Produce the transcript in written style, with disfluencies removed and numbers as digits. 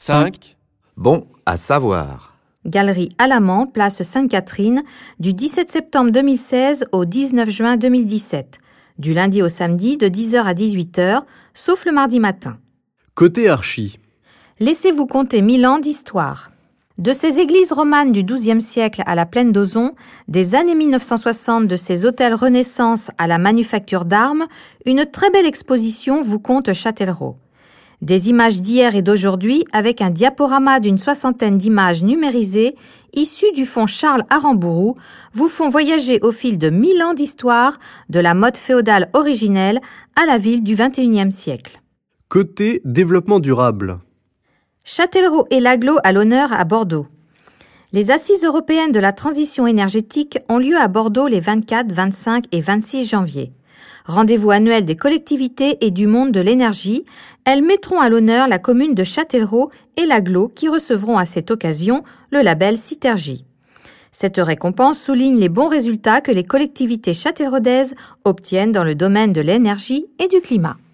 5. Bon à savoir. Galerie Alamand, place Sainte-Catherine, du 17 septembre 2016 au 19 juin 2017. Du lundi au samedi de 10h à 18h, sauf le mardi matin. Côté archi. Laissez-vous compter 1000 ans d'histoire. De ces églises romanes du XIIe siècle à la plaine d'Ozon, des années 1960 de ces hôtels Renaissance à la manufacture d'armes, une très belle exposition vous compte Châtellerault. Des images d'hier et d'aujourd'hui avec un diaporama d'une 60aine d'images numérisées issues du fonds Charles Aramburu vous font voyager au fil de 1000 ans d'histoire de la mode féodale originelle à la ville du XXIe siècle. Côté développement durable. Châtellerault et l'Aglo à l'honneur à Bordeaux. Les assises européennes de la transition énergétique ont lieu à Bordeaux les 24, 25 et 26 janvier. Rendez-vous annuel des collectivités et du monde de l'énergie, elles mettront à l'honneur la commune de Châtellerault et l'Aglo qui recevront à cette occasion le label Citergie. Cette récompense souligne les bons résultats que les collectivités châtelleraudaises obtiennent dans le domaine de l'énergie et du climat.